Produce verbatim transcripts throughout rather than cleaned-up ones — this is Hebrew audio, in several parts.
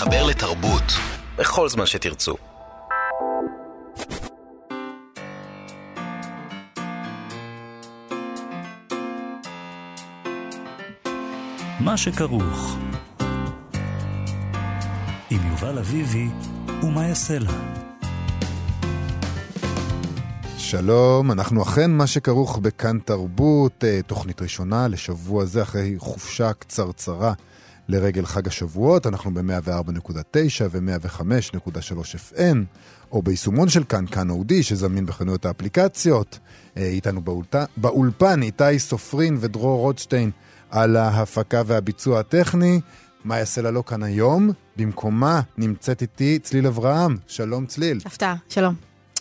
להתחבר לתרבות בכל זמן שתרצו. מה שכרוך עם יובל אביבי ומה יעשה לה. שלום, אנחנו אכן מה שכרוך בכאן תרבות, תוכנית ראשונה לשבוע זה אחרי חופשה קצרצרה לרגל חג השבועות. אנחנו ב-מאה וארבע נקודה תשע ו-מאה וחמש נקודה שלוש אף אם, או ביישומון של כאן, כאן אודי, שזמין בחנויות האפליקציות. איתנו באולפן, באולפן איתי סופרין ודרור רוטשטיין על ההפקה והביצוע הטכני. מה יעשה לה לא כאן היום? במקומה נמצאת איתי צליל אברהם. שלום צליל. הפתעה, שלום.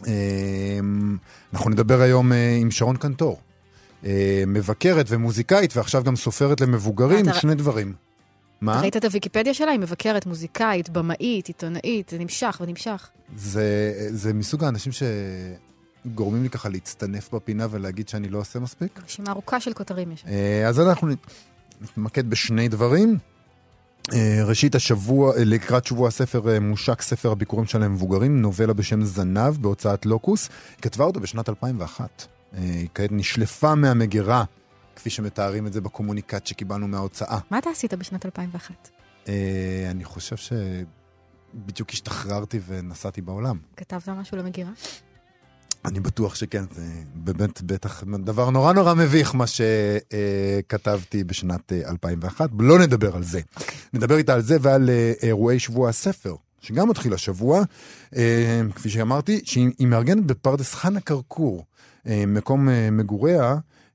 אנחנו נדבר היום עם שרון קנטור, מבקרת ומוזיקאית, ועכשיו גם סופרת למבוגרים, שני דברים. מה? ראית את הוויקיפדיה שלה? היא מבקרת, מוזיקאית, במאית, עיתונאית, זה נמשך ונמשך. זה, זה מסוג האנשים שגורמים לי ככה להצטנף בפינה ולהגיד שאני לא עושה מספיק. רשימה ארוכה של כותרים יש. אז אנחנו נתמקד בשני דברים. ראשית השבוע, לקראת שבוע הספר, מושק ספר הביקורים של המבוגרים, נובלה בשם זנב בהוצאת לוקוס. היא כתבה אותו בשנת אלפיים ואחת. היא כעת נשלפה מהמגירה, כפי שמתארים את זה בקומוניקט שקיבלנו מההוצאה. מה אתה עשית בשנת אלפיים ואחת? אני חושב שבדיוק השתחררתי ונסעתי בעולם. כתבת משהו למגירה? אני בטוח שכן, זה באמת בטח דבר נורא נורא מביך מה שכתבתי בשנת אלפיים ואחת. לא נדבר על זה. נדבר איתה על זה ועל אירועי שבוע הספר, שגם מתחיל השבוע, כפי שאמרתי, שהיא מארגנת בפרדס חנה כרכור, מקום מגוריה,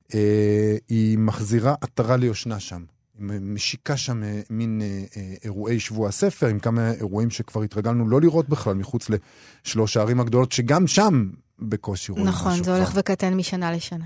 היא מחזירה עטרה ליושנה שם. היא משיקה שם מין אירועי שבוע הספר, עם כמה אירועים שכבר התרגלנו לא לראות בכלל, מחוץ לשלוש הערים הגדולות, שגם שם בקושי רואים משהו. נכון, זה הולך וקטן משנה לשנה.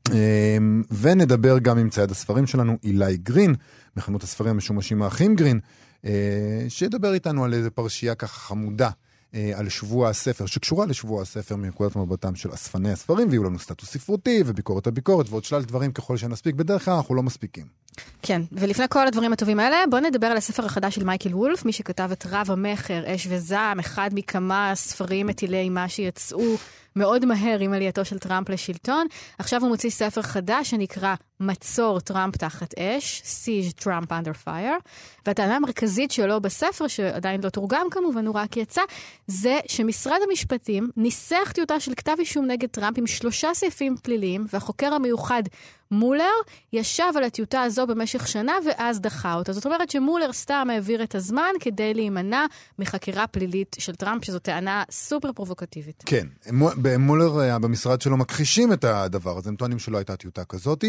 ונדבר גם עם צייד הספרים שלנו, אילי גרין, מחנות הספרים המשומשים האחים גרין, שידבר איתנו על איזה פרשייה ככה חמודה, על שבוע הספר, שקשורה לשבוע הספר מנקודת מבטם של אספני הספרים, ויהיו לנו סטטוס ספרותי וביקורת הביקורת, ועוד שלל דברים ככל שנספיק. בדרך כלל אנחנו לא מספיקים. כן, ולפני כל הדברים הטובים האלה, בואו נדבר על הספר החדש של מייקל וולף, מי שכתב את רב המחר, אש וזעם, אחד מכמה ספרים מטילי מה שיצאו מאוד מהר עם עלייתו של טראמפ לשלטון. עכשיו הוא מוציא ספר חדש שנקרא מצור טראמפ תחת אש, Siege Trump Under Fire, והטענה המרכזית שלו בספר, שעדיין לא תורגם כמובן, הוא רק יצא, זה שמשרד המשפטים ניסח טיוטה של כתב אישום נגד טראמפ עם שלושה סעיפים פליליים, והחוקר המיוחד מולר ישב על הטיוטה הזו במשך שנה ואז דחה אותה. זאת אומרת שמולר סתם העביר את הזמן כדי להימנע מחקירה פלילית של טראמפ, שזו טענה סופר פרובוקטיבית. כן, מולר במשרד שלו מכחישים את הדבר הזה, הם טוענים שלא הייתה טיוטה כזאת.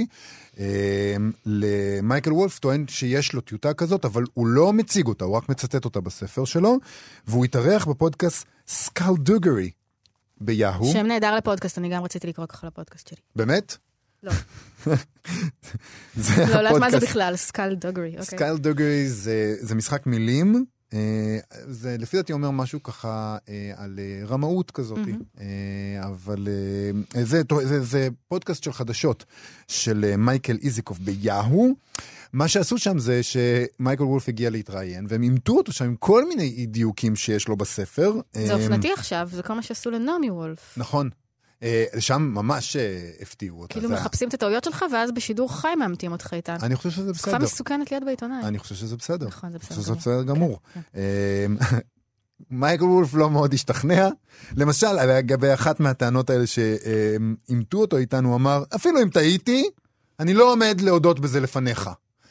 למייקל וולף טוען שיש לו טיוטה כזאת, אבל הוא לא מציג אותה, הוא רק מצטט אותה בספר שלו, והוא התארח בפודקאסט סקלדוגרי ביהו. שם נהדר לפודקאסט, אני גם רציתי לקרוא ככה לפודקאסט שלי. באמת? לא. לא, לא, מה זה בכלל? סקלדוגרי. סקלדוגרי זה משחק מילים, זה לפי דעתי אומר משהו ככה על רמאות כזאת, אבל זה פודקאסט של חדשות של מייקל איזיקוב ביהו. מה שעשו שם זה שמייקל וולף הגיע להתראיין, והם אימתו אותו שם עם כל מיני דיוקים שיש לו בספר. זה אופנתי עכשיו, זה כל מה שעשו לנעמי וולף. נכון. שם ממש הפתיעו אותה. כאילו מחפשים את הטעויות שלך, ואז בשידור חי מאמתים אותך איתן. אני חושב שזה בסדר. תקופה מסוכנת ליד בעיתונאי. אני חושב שזה בסדר. נכון, זה בסדר. זה בסדר גמור. מייקל וולף לא מאוד השתכנע. למשל, לגבי אחת מהטענות האלה שאימתו אותו איתן, הוא אמר, אפילו אם טעיתי, אני לא עומד להודות בזה לפניך.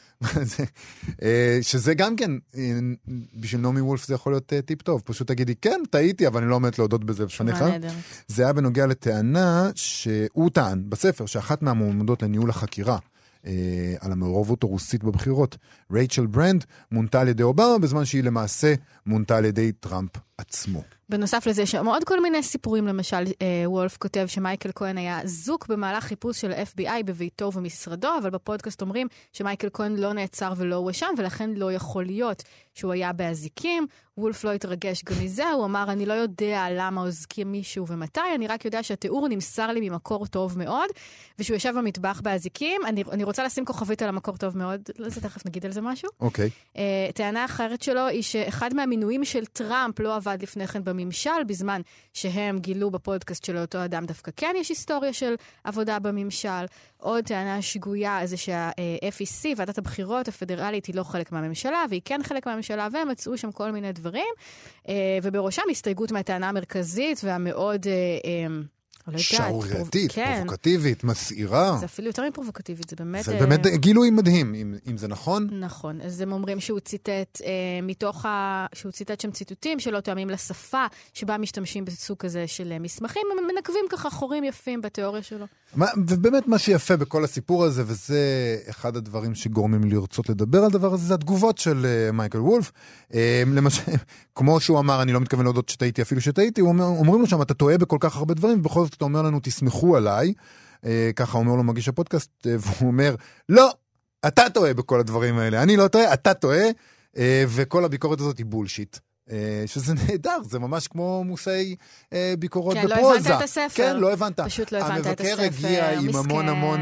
שזה גם כן, בשביל נעמי וולף זה יכול להיות טיפ טוב, פשוט תגידי, כן, טעיתי, אבל אני לא עומדת להודות בזה בפניך. זה היה בנוגע לטענה שהוא טען בספר, שאחת מהמועמדות לניהול החקירה על המעורבות הרוסית בבחירות, רייצ'ל ברנד, מונתה על ידי אובמה, בזמן שהיא למעשה מונתה על ידי טראמפ עצמו. בנוסף לזה, שם עוד כל מיני סיפורים, למשל, וולף כותב שמייקל כהן היה זוק במהלך חיפוש של ה-אף בי איי בביתו ומשרדו, אבל בפודקאסט אומרים שמייקל כהן לא נעצר ולא הואשם, ולכן לא יכול להיות שהוא היה באזיקים. וולף לא התרגש גם מזה, הוא אמר, אני לא יודע למה הוזכים מישהו ומתי, אני רק יודע שהתיאור נמסר לי ממקור טוב מאוד, ושהוא ישב במטבח באזיקים. אני, אני רוצה לשים כוכבית על המקור טוב מאוד, לזה תכף נגיד על זה משהו. אוקיי. Uh, טענה אחרת שלו היא שאחד מהמינויים של טראמפ לא עבד לפני כן בממשל, בזמן שהם גילו בפודקאסט של אותו אדם דווקא כן יש היסטוריה של עבודה בממשל. עוד טענה שגויה זה שה-אף אי סי, ועדת הבחירות הפדרלית, היא לא חלק מהממשלה, והיא כן חלק מהממשלה, והם מצאו שם כל מיני דברים, uh, ובראשם הסתייגות מהטענה המרכזית והמאוד... Uh, שערורייתית, פרובוקטיבית, מסעירה. זה אפילו יותר מפרובוקטיבית, זה באמת... זה באמת גילוי מדהים, אם זה נכון. נכון, אז הם אומרים שהוא ציטט מתוך ה... שהוא ציטט שם ציטוטים שלא תואמים לשפה, שבה משתמשים בסוג כזה של מסמכים, הם מנקבים ככה חורים יפים בתיאוריה שלו. ובאמת מה שיפה בכל הסיפור הזה, וזה אחד הדברים שגורמים לרצות לדבר על דבר הזה, זה התגובות של מייקל וולף. למשל, כמו שהוא אמר, אני לא מתכוון להודות שטעיתי, אפילו שטעיתי, אומרים לו שם, אתה טועה בכל כך הרבה דברים, ובכל זאת אתה אומר לנו, תסמכו עליי. ככה אומר לו מגיש הפודקאסט, והוא אומר, לא, אתה טועה בכל הדברים האלה. אני לא טועה, אתה טועה, וכל הביקורת הזאת היא בולשיט. שזה נהדר, זה ממש כמו מוסי ביקורות בפרוזה. כן, לא הבנת את הספר. כן, לא הבנת. פשוט לא הבנת את הספר. המבקר הגיע עם המון המון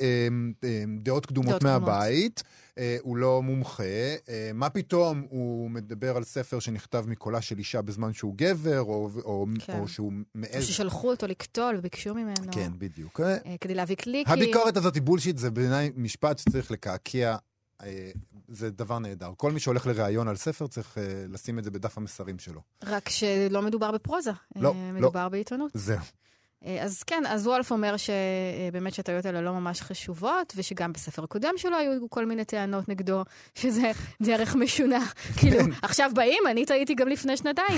דעות קדומות מהבית, הוא לא מומחה. מה פתאום הוא מדבר על ספר שנכתב מקולה של אישה בזמן שהוא גבר, או שהוא מעז... או ששלחו אותו לקטול וביקשו ממנו. כן, בדיוק. כדי להביא קליקי. הביקורת הזאת היא בולשיט, זה בעיניי משפט שצריך לקעקע. זה דבר נהדר. כל מי שהולך לראיון על ספר צריך uh, לשים את זה בדף המסרים שלו. רק שלא מדובר בפרוזה. לא, מדובר לא. בעיתונות. זהו. אז כן, אז וולף אומר שבאמת שהטעויות האלה לא ממש חשובות, ושגם בספר הקודם שלו היו כל מיני טענות נגדו, שזה דרך משונה. כאילו, עכשיו באים, אני טעיתי גם לפני שנתיים.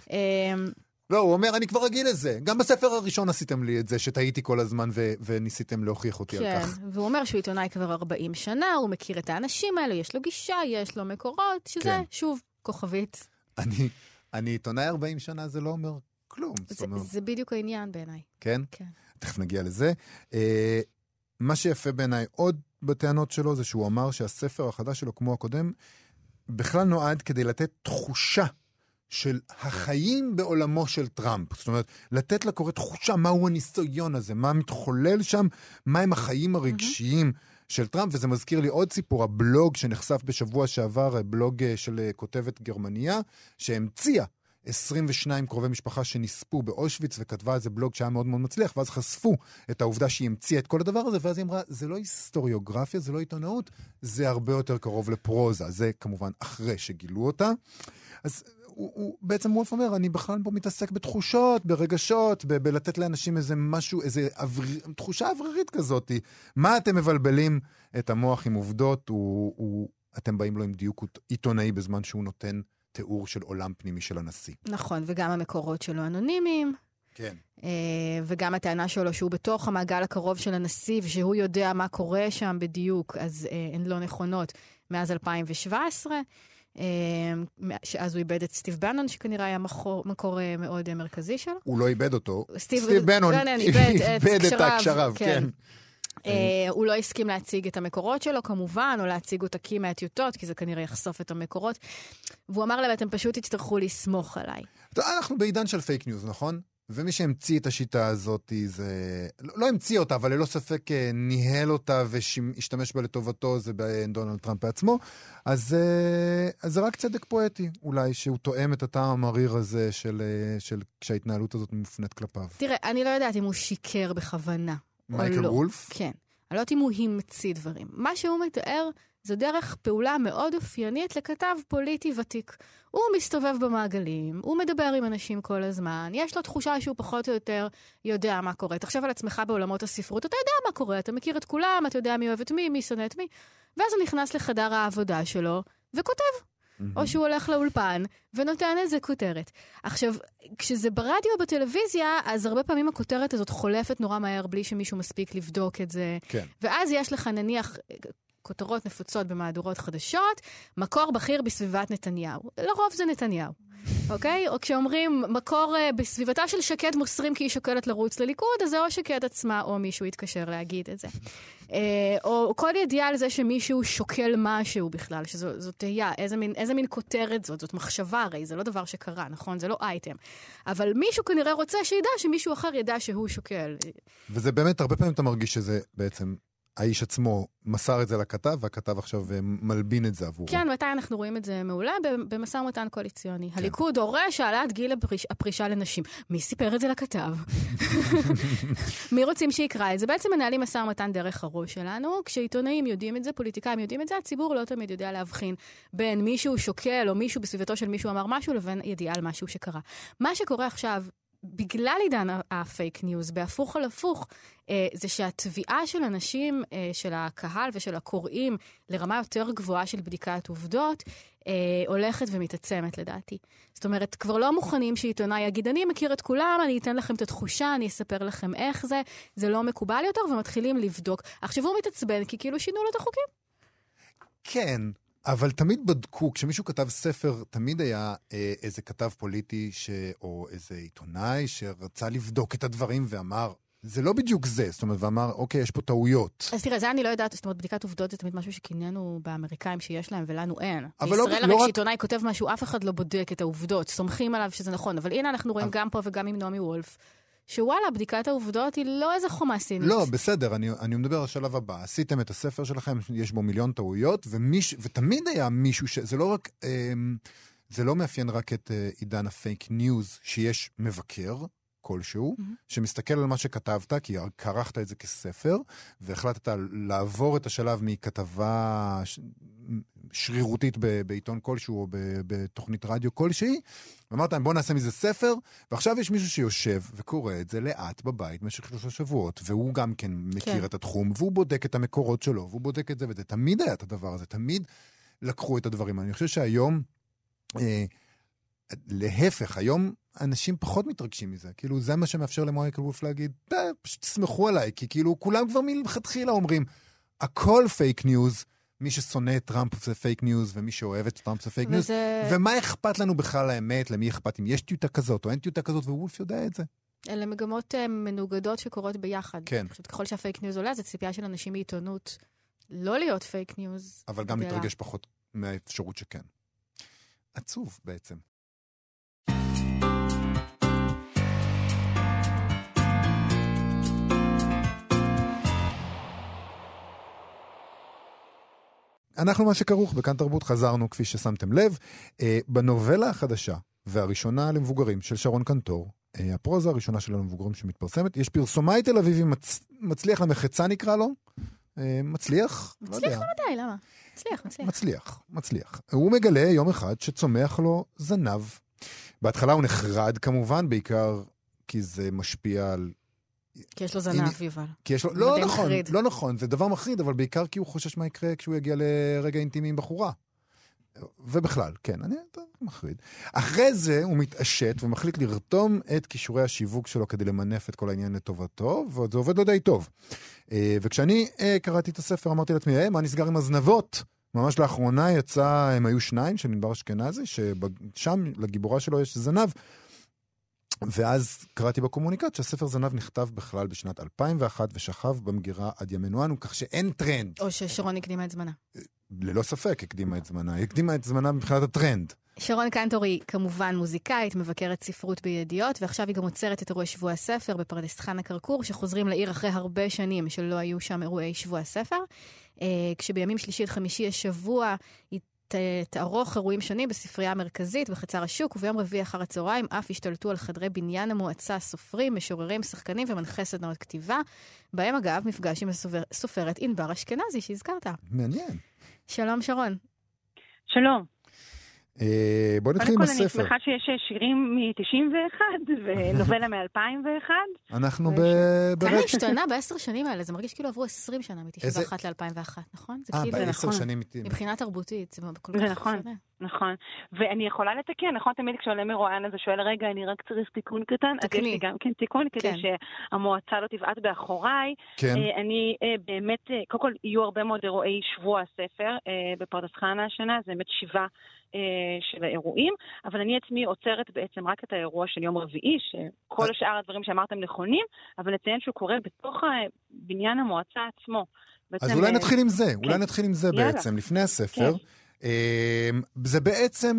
לא, הוא אומר, אני כבר רגיל לזה. גם בספר הראשון עשיתם לי את זה, שטעיתי כל הזמן ו- וניסיתם להוכיח אותי כן, על כך. כן, והוא אומר שהוא עיתונאי כבר ארבעים שנה, הוא מכיר את האנשים האלה, יש לו גישה, יש לו מקורות, שזה, כן. שוב, כוכבית. אני, אני עיתונאי ארבעים שנה, זה לא אומר כלום. זה, אומר... זה בדיוק העניין בעיניי. כן? כן. תכף נגיע לזה. אה, מה שיפה בעיניי עוד בטענות שלו, זה שהוא אמר שהספר החדש שלו, כמו הקודם, בכלל נועד כדי לתת תחושה של החיים בעולמו של טראמפ. זאת אומרת, לתת לקורא תחושה מהו הניסיון הזה, מה מתחולל שם, מהם החיים הרגשיים של טראמפ, וזה מזכיר לי עוד סיפור, הבלוג שנחשף בשבוע שעבר, בלוג של כותבת גרמניה, שהמציאה עשרים ושניים קרובי משפחה שנספו באושוויץ, וכתבה על זה בלוג שהיה מאוד מאוד מצליח, ואז חשפו את העובדה שהיא המציאה את כל הדבר הזה, ואז היא אמרה, זה לא היסטוריוגרפיה, זה לא עיתונאות, זה הרבה יותר קרוב לפרוזה. זה כמובן אחרי שגילו אותה. אז הוא, הוא, בעצם וולף אומר, אני בכלל פה מתעסק בתחושות, ברגשות, ב- בלתת לאנשים איזה משהו, איזה אבר... תחושה אוורירית כזאת. מה אתם מבלבלים את המוח עם עובדות? הוא, הוא, אתם באים לו עם דיוק עיתונאי בזמן שהוא נותן תיאור של עולם פנימי של הנשיא. נכון, וגם המקורות שלו אנונימיים. כן. וגם הטענה שלו שהוא בתוך המעגל הקרוב של הנשיא, ושהוא יודע מה קורה שם בדיוק, אז הן לא נכונות מאז אלפיים שבע עשרה. שאז הוא איבד את סטיב בנון, שכנראה היה מקור מאוד מרכזי שלו. הוא לא איבד אותו. סטיב בנון איבד את הקשריו, כן. הוא לא הסכים להציג את המקורות שלו, כמובן, או להציג אותקים מהטיוטות, כי זה כנראה יחשוף את המקורות. והוא אמר להם, אתם פשוט תצטרכו לסמוך עליי. אנחנו בעידן של פייק ניוז, נכון? ומי שהמציא את השיטה הזאת, זה... לא המציא אותה, אבל ללא ספק ניהל אותה והשתמש בה לטובתו, זה דונלד טראמפ בעצמו. אז, אז זה רק צדק פואטי, אולי, שהוא תואם את הטעם המריר הזה של, של כשההתנהלות הזאת מופנית כלפיו. תראה, אני לא יודעת אם הוא שיקר בכוונה. מייקל לא. וולף? כן. אני לא יודעת אם הוא המציא דברים. מה שהוא מתאר זו דרך פעולה מאוד אופיינית לכתב פוליטי ותיק. הוא מסתובב במעגלים, הוא מדבר עם אנשים כל הזמן, יש לו תחושה שהוא פחות או יותר יודע מה קורה. תחשב על עצמך בעולמות הספרות, אתה יודע מה קורה, אתה מכיר את כולם, אתה יודע מי אוהב את מי, מי שונא את מי, ואז הוא נכנס לחדר העבודה שלו וכותב. או שהוא הולך לאולפן ונותן איזה כותרת. עכשיו, כשזה ברדיו או בטלוויזיה, אז הרבה פעמים הכותרת הזאת חולפת נורא מהר בלי שמישהו מספיק לבדוק את זה. כן. ואז יש לך נניח כותרות נפוצות במהדורות חדשות, מקור בכיר בסביבת נתניהו. לרוב זה נתניהו. אוקיי? או כשאומרים מקור uh, בסביבתה של שקד מוסרים כי היא שוקלת לרוץ לליכוד, אז זה או שקד עצמה או מישהו יתקשר להגיד את זה. Uh, או כל ידיעה על זה שמישהו שוקל משהו בכלל, שזו תהיה, איזה מין, איזה מין כותרת זאת, זאת מחשבה הרי, זה לא דבר שקרה, נכון? זה לא אייטם. אבל מישהו כנראה רוצה שידע שמישהו אחר ידע שהוא שוקל. וזה באמת, הרבה פעמים אתה מרגיש שזה בעצם... האיש עצמו מסר את זה לכתב, והכתב עכשיו מלבין את זה עבורו. כן, מתי אנחנו רואים את זה מעולה? במשא ומתן קואליציוני. כן. הליכוד דורש העלאת גיל הפריש, הפרישה לנשים. מי סיפר את זה לכתב? מי רוצים שיקרא את זה? בעצם מנהלים משא ומתן דרך הראש שלנו. כשעיתונאים יודעים את זה, פוליטיקאים יודעים את זה, הציבור לא תמיד יודע להבחין בין מישהו שוקל או מישהו בסביבתו של מישהו אמר משהו, לבין ידיעה על משהו שקרה. מה שקורה עכשיו, בגלל עידן הפייק ניוז, בהפוך על הפוך, אה, זה שהתביעה של אנשים, אה, של הקהל ושל הקוראים, לרמה יותר גבוהה של בדיקת עובדות, אה, הולכת ומתעצמת לדעתי. זאת אומרת, כבר לא מוכנים שעיתונאי יגיד, אני מכיר את כולם, אני אתן לכם את התחושה, אני אספר לכם איך זה, זה לא מקובל יותר, ומתחילים לבדוק. עכשיו הוא מתעצבן, כי כאילו שינו לו את החוקים. כן. אבל תמיד בדקו, כשמישהו כתב ספר, תמיד היה אה, איזה כתב פוליטי ש... או איזה עיתונאי שרצה לבדוק את הדברים ואמר, זה לא בדיוק זה, זאת אומרת, ואמר, אוקיי, יש פה טעויות. אז תראה, זה אני לא יודעת, זאת אומרת, בדיקת עובדות זה תמיד משהו שכיננו באמריקאים שיש להם ולנו אין. אבל לא, בישראל לא רק רק... כשעיתונאי כותב משהו, אף אחד לא בודק את העובדות, סומכים עליו שזה נכון, אבל הנה אנחנו רואים אבל... גם פה וגם עם נעמי וולף, שוואלה, בדיקת העובדות היא לא איזה חומה סינית. לא, בסדר, אני, אני מדבר על השלב הבא. עשיתם את הספר שלכם, יש בו מיליון טעויות, ומיש, ותמיד היה מישהו ש... זה לא רק... זה לא מאפיין רק את עידן הפייק ניוז, שיש מבקר כלשהו, mm-hmm. שמסתכל על מה שכתבת, כי קרחת את זה כספר, והחלטת לעבור את השלב מכתבה ש... שרירותית ב... בעיתון כלשהו, או ב... בתוכנית רדיו כלשהי, ואמרת, בוא נעשה מזה ספר, ועכשיו יש מישהו שיושב וקורא את זה לאט בבית במשך שלושה שבועות, והוא גם כן מכיר כן. את התחום, והוא בודק את המקורות שלו, והוא בודק את זה, וזה תמיד היה את הדבר הזה, תמיד לקחו את הדברים. אני חושב שהיום, אה, להפך, היום אנשים פחות מתרגשים מזה, כאילו זה מה שמאפשר למייקל וולף להגיד, פשוט תסמכו עליי, כי כאילו כולם כבר מלכתחילה אומרים, הכל פייק ניוז, מי ששונא את טראמפ זה פייק ניוז, ומי שאוהב את טראמפ זה פייק ניוז, ומה אכפת לנו בכלל האמת, למי אכפת אם יש טיוטה כזאת או אין טיוטה כזאת, ווולף יודע את זה. אלה מגמות מנוגדות שקורות ביחד. כן. פשוט ככל שהפייק ניוז עולה, זה ציפייה של אנשים מעיתונות לא להיות פייק ניוז. אבל גם להתרגש פחות מהאפשרות שכן. עצוב בעצם. אנחנו מה שכרוך, בכאן תרבות חזרנו כפי ששמתם לב, אה, בנובלה החדשה והראשונה למבוגרים של שרון קנטור, אה, הפרוזה הראשונה של המבוגרים שמתפרסמת, יש פרסומאי תל אביבי מצ... מצליח למחצה נקרא לו, אה, מצליח? מצליח לא למדי, למה? מצליח, מצליח. מצליח, מצליח. הוא מגלה יום אחד שצומח לו זנב. בהתחלה הוא נחרד כמובן, בעיקר כי זה משפיע על... כי יש לו זנב, יובל. כי יש לו... לא נכון, לא נכון, זה דבר מחריד, אבל בעיקר כי הוא חושש מה יקרה כשהוא יגיע לרגע אינטימי עם בחורה. ובכלל, כן, אני מחריד. אחרי זה הוא מתעשת ומחליט לרתום את כישורי השיווק שלו כדי למנף את כל העניין לטובתו, וזה עובד לו די טוב. וכשאני קראתי את הספר, אמרתי לעצמי, מה נסגר עם הזנבות? ממש לאחרונה יצא, הם היו שניים של ענבר אשכנזי, ששם לגיבורה שלו יש זנב, ואז קראתי בקומוניקט שהספר זנב נכתב בכלל בשנת אלפיים ואחת ושכב במגירה עד ימינו אנו, כך שאין טרנד. או ששרון הקדימה את זמנה. ללא ספק הקדימה את זמנה. הקדימה את זמנה מבחינת הטרנד. שרון קנטור היא כמובן מוזיקאית, מבקרת ספרות בידיעות, ועכשיו היא גם עוצרת את אירועי שבוע הספר בפרדס חנה כרכור, שחוזרים לעיר אחרי הרבה שנים שלא היו שם אירועי שבוע הספר. כשבימים שלישי עד חמישי יש שבוע, היא תערוך אירועים שונים בספרייה המרכזית בחצר השוק, וביום רביעי אחר הצהריים אף השתלטו על חדרי בניין המועצה סופרים, משוררים, שחקנים ומנחי סדנאות כתיבה, בהם אגב מפגש עם הסופרת ענבר אשכנזי שהזכרת. מעניין. שלום שרון. שלום. אה, בוא נתחיל עם הספר. אני שמחה שיש שירים מ-תשעים ואחת ונובלה מ-אלפיים ואחת. אנחנו ב... כמה השתנה בעשר שנים האלה, זה מרגיש כאילו עברו עשרים שנה מ-תשעים ואחת ל-אלפיים ואחת, נכון? אה, בעשר שנים. מבחינה תרבותית, זה נכון. נכון. ואני יכולה לתקן, נכון? תמיד כשעולה מרואיין הזה שואל, רגע, אני רק צריך תיקון קטן, אז יש לי גם כן תיקון, כדי שהמועצה לא תבעט באחוריי. אני באמת, קודם כל, יהיו הרבה מאוד אירועי שבוע הספר בפרדס חנה השנה, זה באמת שבעה של האירועים, אבל אני עצמי עוצרת בעצם רק את האירוע של יום רביעי, שכל השאר הדברים שאמרתם נכונים, אבל נציין שהוא קורה בתוך בניין המועצה עצמו. אז אולי נתחיל עם זה, אולי נתחיל עם זה בעצם, לפני הספר. זה בעצם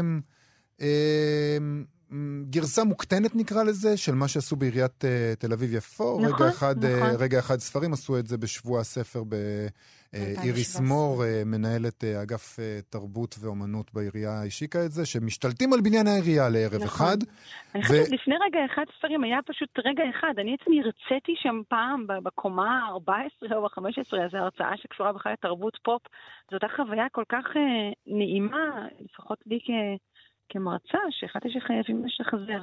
גרסה מוקטנת נקרא לזה, של מה שעשו בעיריית תל אביב יפו. רגע אחד, רגע אחד ספרים עשו את זה בשבוע הספר איריס מור, מנהלת אגף תרבות ואומנות בעירייה, השיקה את זה, שמשתלטים על בניין העירייה לערב אחד. אני חושבת, לפני רגע אחד ספרים היה פשוט רגע אחד. אני עצמי הרציתי שם פעם בקומה ה-ארבע עשרה או ה-חמש עשרה, זו הרצאה שקשורה בכלל לתרבות פופ. זו אותה חוויה כל כך נעימה, לפחות לי כמרצה, שהחלטתי שחייבים לשחזר.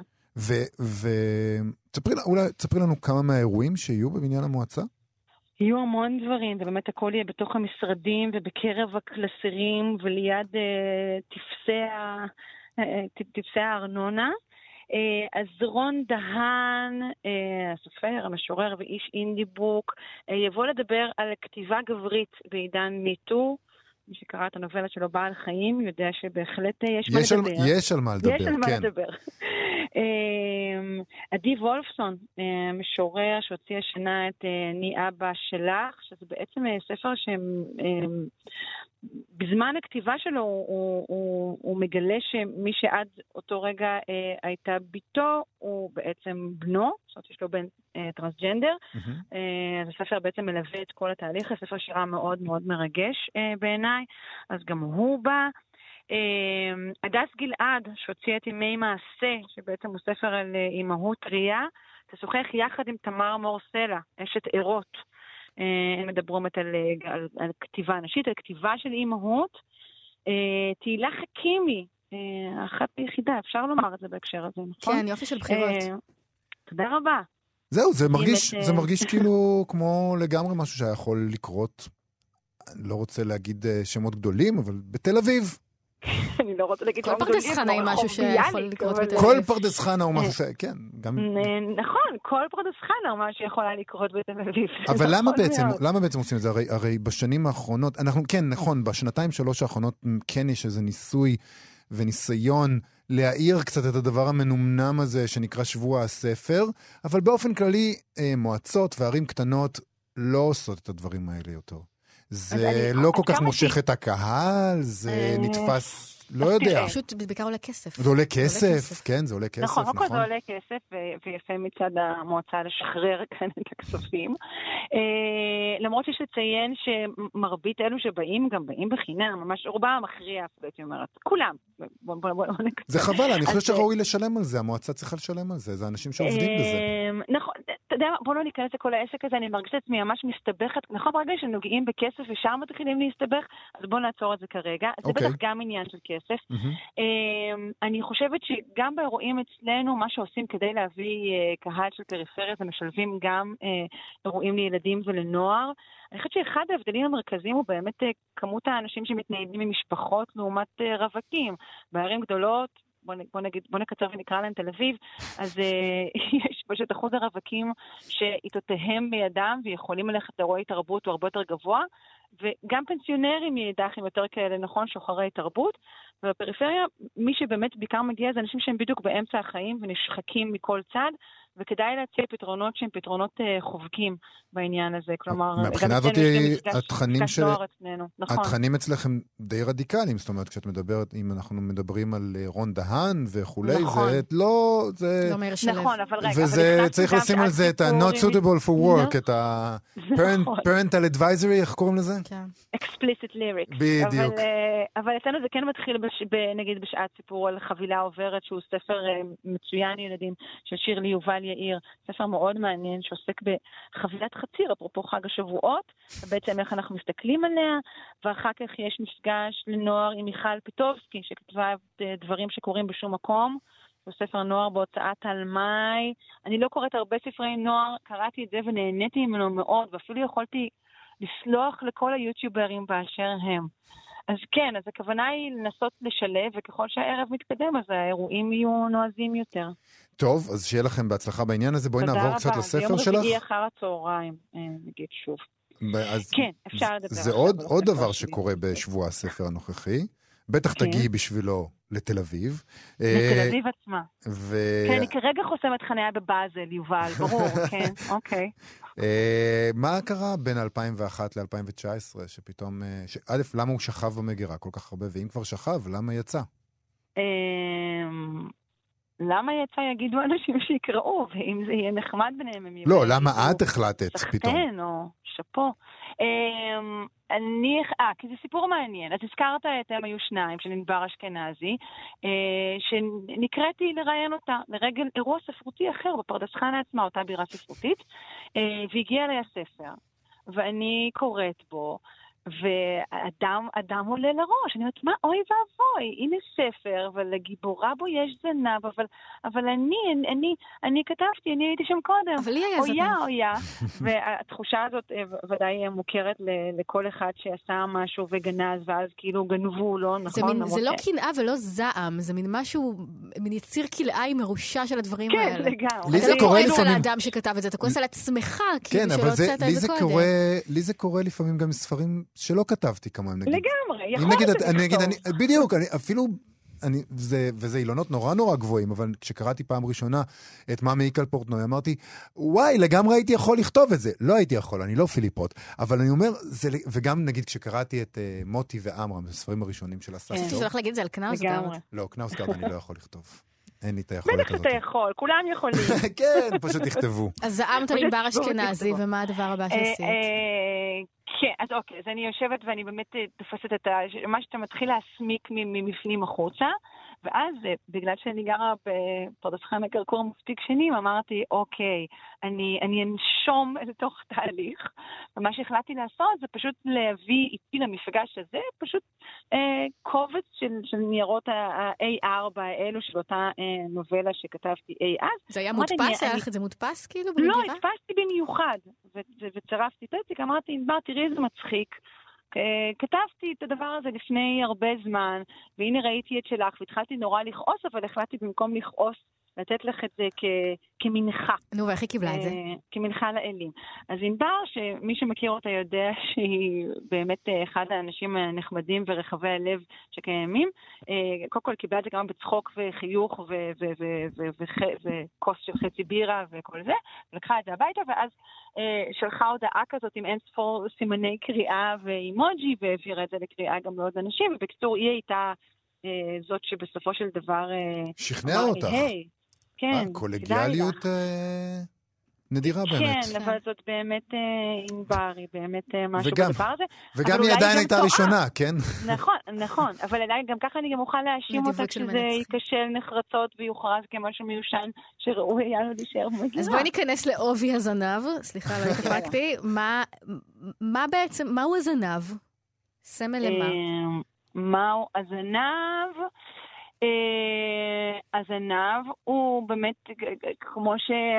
ותספרי לנו כמה מהאירועים שיהיו בבניין המועצה? יהיו המון דברים, ובאמת הכל יהיה בתוך המשרדים ובקרב הקלסרים וליד אה, תפסי, ה, אה, תפסי הארנונה. אה, אז רון דהן, אה, הסופר, המשורר ואיש אינדי בוק, אה, יבוא לדבר על כתיבה גברית בעידן מיטו. מי שקרא את הנובלת שלו בעל חיים יודע שבהחלט יש מה לדבר. יש על מה לדבר, כן. יש על מה לדבר. עדי וולפסון, משורר שהוציא השנה את אני אבא שלך, שזה בעצם ספר שבזמן הכתיבה שלו הוא, הוא, הוא מגלה שמי שעד אותו רגע הייתה ביתו הוא בעצם בנו, זאת אומרת יש לו בן טרנסג'נדר. אז הספר בעצם מלווה את כל התהליך, הספר שירה מאוד מאוד מרגש בעיניי, אז גם הוא בא. הדס גלעד, שהוציא את ימי מעשה, שבעצם הוא ספר על אימהות טריה, תשוחח יחד עם תמר מור סלע, אשת עירות. הם מדברים על, על, על כתיבה נשית, על כתיבה של אימהות. תהילה חכימי, אחת ביחידה, אפשר לומר את זה בהקשר הזה, נכון? כן, יופי של בחירות. תודה רבה. זהו, זה מרגיש, זה מרגיש כאילו כמו לגמרי משהו שהיה יכול לקרות, אני לא רוצה להגיד שמות גדולים, אבל בתל אביב. אני לא רוצה להגיד כל פרדס חנה היא משהו שיכול לקרות בתל אביב. כל פרדס חנה הוא משהו, כן. נכון, כל פרדס חנה הוא משהו שיכולה לקרות בתל אביב. אבל למה בעצם עושים את זה? הרי בשנים האחרונות, אנחנו כן, נכון, בשנתיים שלוש האחרונות כן יש איזה ניסוי וניסיון להעיר קצת את הדבר המנומנם הזה שנקרא שבוע הספר, אבל באופן כללי מועצות וערים קטנות לא עושות את הדברים האלה יותר. זה לא כל כך מושך את הקהל, זה נתפס, לא יודע. פשוט בעיקר עולה כסף. זה עולה כסף, כן, זה עולה כסף, נכון. נכון, זה עולה כסף, ויפה מצד המועצה לשחרר כאן את הכספים. למרות שיש לציין שמרבית אלו שבאים, גם באים בחינם, ממש רובם המכריע, הייתי אומרת, כולם. זה חבל, אני חושב שראוי לשלם על זה, המועצה צריכה לשלם על זה, זה אנשים שעובדים בזה. נכון, אתה יודע, בוא לא ניכנס לכל העסק הזה, אני מרגישה את עצמי ממש מסתבכת, נכון, ברגע שנוגעים בכסף ושם מתחילים להסתבך, אז בוא נעצור את זה כרגע. זה בטח גם עניין של כסף. אני חושבת שגם באירועים אצלנו, מה שעושים כדי להביא קהל של פריפריה, זה משלבים גם אירועים לילדים ולנוער. אני חושבת שאחד ההבדלים המרכזיים הוא באמת כמות האנשים שמתניידים ממשפחות לעומת רווקים. בערים גדולות, בוא, בוא נגיד, בוא נקצר ונקרא להם תל אביב, אז יש פשוט אחוז הרווקים שאיתותיהם בידם ויכולים ללכת לאירועי תרבות הוא הרבה יותר גבוה, וגם פנסיונרים ידח עם יותר כאלה, נכון, שוחרי תרבות, ובפריפריה מי שבאמת בעיקר מגיע זה אנשים שהם בדיוק באמצע החיים ונשחקים מכל צד, וכדאי להציע פתרונות שהם פתרונות uh, חובקים בעניין הזה. כלומר, מבחינה הזאת התכנים של... נכון. התכנים אצלכם די רדיקליים, זאת אומרת, כשאת מדברת, אם אנחנו מדברים על רון דהן וכולי, נכון. זה לא... זה... לא מאיר שלב. נכון, אבל רגע... וזה צריך לשים על זה את ה-not suitable for work, את ה-parental advisory, איך קוראים לזה? כן. explicit lyrics. בדיוק. אבל אצלנו זה כן מתחיל, נגיד, בשעת סיפור על חבילה עוברת, שהוא ספר מצוין ילדים, של שירלי יובל יאיר, ספר מאוד מעניין שעוסק בחבילת חציר, אפרופו חג השבועות, ובעצם איך אנחנו מסתכלים עליה, ואחר כך יש מפגש לנוער עם מיכל פיטובסקי, שכתבה דברים שקורים בשום מקום, הוא ספר נוער בהוצאת תלמי. אני לא קוראת הרבה ספרי נוער, קראתי את זה ונהניתי ממנו מאוד, ואפילו יכולתי לסלוח לכל היוטיוברים באשר הם. אז כן, אז הכוונה היא לנסות לשלב, וככל שהערב מתקדם, אז האירועים יהיו נועזים יותר. טוב, אז שיהיה לכם בהצלחה בעניין הזה. בואי נעבור קצת לספר שלך. ביום רביעי אחר הצהריים, נגיד שוב. אז כן, אפשר לדבר. זה עוד, עוד דבר שקורה בשבוע הספר הנוכחי. בטח כן. תגיעי בשבילו לתל אביב. לתל אביב עצמה. ו... כן, אני כרגע חוסמת חניה בבאזל, יובל, ברור, כן, אוקיי. מה קרה בין אלפיים ואחת ל-אלפיים ותשע עשרה, שפתאום... ש... א', למה הוא שכב במגירה כל כך הרבה, ואם כבר שכב, למה יצא? למה יצא יגידו אנשים שיקראו, ואם זה יהיה נחמד ביניהם, הם יגידו... לא, למה את החלטת פתאום? סחטן או שפו. אני... אה, כי זה סיפור מעניין. אז הזכרת את הם היו שניים, של ענבר אשכנזי, שנקראתי לראיין אותה, לרגל אירוע ספרותי אחר, בפרדס חנה עצמה, אותה בירה ספרותית, והגיע לי הספר. ואני קוראת בו, ואדם אדם עולה לראש. אני אומרת, מה, אוי ואבוי, הנה ספר, ולגיבורה בו יש זנב, אבל, אבל אני, אני, אני כתבתי, אני הייתי שם קודם. אבל לי היה זנב. אויה, אויה. והתחושה הזאת ודאי מוכרת לכל אחד שעשה משהו וגנז, ואז כאילו גנבו לו, נכון? זה, מין, זה לא קנאה ולא זעם, זה מין משהו, מין יציר כלאי מרושע של הדברים כן, האלה. כן, לגמרי. לי זה אתה לא קורה כועס לפעמים... על האדם שכתב את זה, אתה כועס על עצמך, כאילו כן, שלא אבל זה, הוצאת לי את זה זה קודם. קורה, לי זה קורה לפעמים גם ספרים שלא כתבתי כמובן, נגיד. לגמרי, יכול נגיד, להיות אני, נגיד, לכתוב. אני, בדיוק, אני, אפילו, אני, זה, וזה אילונות נורא נורא גבוהים, אבל כשקראתי פעם ראשונה את מה מעיק על פורטנוי, אמרתי, וואי, לגמרי הייתי יכול לכתוב את זה. לא הייתי יכול, אני לא פיליפ רוט, אבל אני אומר, זה, וגם נגיד כשקראתי את uh, מוטי ואמרם, הספרים הראשונים של הספר. חשבתי שלך להגיד את זה על קנאוסגרד. לא, קנאוסגרד אני לא יכול לכתוב. אין לי את היכולת הזאת. בטח אתה יכול, כולם יכולים. כן, פשוט תכתבו. אז זעמת על ענבר אשכנזי, ומה הדבר הבא שעשית? כן, אז אוקיי, אז אני יושבת ואני באמת תופסת את מה שאתה מתחיל להסמיק ממפנים החוצה, ואז בגלל שאני גרה בפרדס חנה כרכור מספיק שנים, אמרתי, אוקיי, אני, אני אנשום לתוך תהליך, ומה שהחלטתי לעשות זה פשוט להביא איתי למפגש הזה, פשוט אה, קובץ של, של ניירות ה-איי ארבע האלו של אותה אה, נובלה שכתבתי אי אז. זה היה מודפס? היה לך את זה מודפס כאילו במגירה? לא, הדפסתי במיוחד, וצרפתי את זה, אמרתי, ענבר, תראי איזה מצחיק. כתבתי את הדבר הזה לפני הרבה זמן, והנה ראיתי את שלך, והתחלתי נורא לכעוס, אבל החלטתי במקום לכעוס, לתת לך את זה כמנחה. נו, ואיך היא קיבלה את זה? כמנחה לאלים. אז ענבר, שמי שמכיר אותה יודע שהיא באמת אחד האנשים הנחמדים ורחבי הלב שקיימים, קודם כל קיבלה את זה גם בצחוק וחיוך וכוס של חצי בירה וכל זה, ולקחה את זה הביתה, ואז שלחה הודעה כזאת עם אין ספור סימני קריאה ואימוג'י, והעבירה את זה לקריאה גם לעוד אנשים, ובקצור היא הייתה זאת שבסופו של דבר... שכנעה אותך. כן. קולגיאליות נדירה באמת. כן, אבל זאת באמת ענבר, היא באמת משהו בדבר הזה. וגם היא עדיין הייתה ראשונה, כן? נכון, נכון. אבל גם ככה אני גם אוכל להאשים אותה כשזה ייכשל נחרצות ויוכרז כמשהו מיושן שראוי היה לו להישאר במגירה. אז בואי ניכנס לעובי הזנב. סליחה, לא התחלקתי. מה בעצם, מהו הזנב? סמל למה? מהו הזנב? הזנב הוא באמת, כמו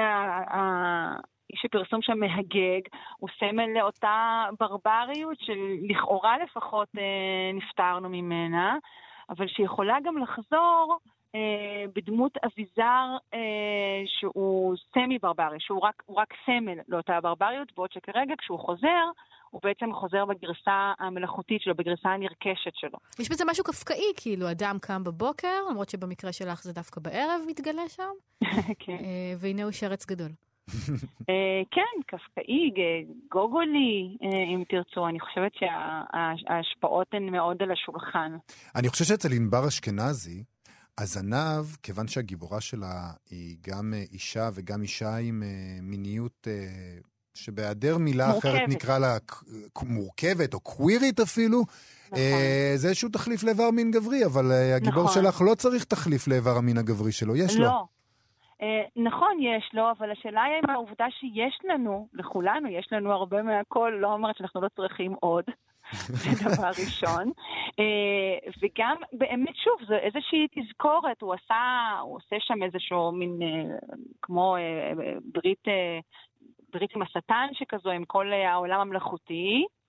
שפרסום שם מהגג, הוא סמל לאותה ברבריות שלכאורה לפחות נפטרנו ממנה, אבל שיכולה גם לחזור בדמות אביזר שהוא סמי ברברי, שהוא רק, הוא רק סמל לאותה ברבריות, בעוד שכרגע כשהוא חוזר, הוא בעצם חוזר בגרסה המלאכותית שלו, בגרסה הנרכשת שלו. יש בזה משהו קפקאי, כאילו אדם קם בבוקר, למרות שבמקרה שלך זה דווקא בערב מתגלה שם, כן. והנה הוא שרץ גדול. כן, קפקאי, גוגולי, אם תרצו. אני חושבת שההשפעות הן מאוד על השולחן. אני חושבת שאצל ענבר אשכנזי, הזנב, כיוון שהגיבורה שלה היא גם אישה וגם אישה עם מיניות שבהיעדר מילה מורכבת. אחרת נקרא לה מורכבת או קווירית אפילו, נכון. זה איזשהו תחליף לאיבר מין גברי, אבל הגיבור נכון. שלך לא צריך תחליף לאיבר המין הגברי שלו, יש לא. לו. נכון, יש לו, אבל השאלה היא עם העובדה שיש לנו, לכולנו, יש לנו הרבה מהכל, לא אומרת שאנחנו לא צריכים עוד. זה דבר ראשון. וגם, באמת, שוב, זו איזושהי תזכורת, הוא עשה, הוא עושה שם איזשהו מין, כמו ברית, ברית עם השטן שכזו, עם כל העולם המלאכותי,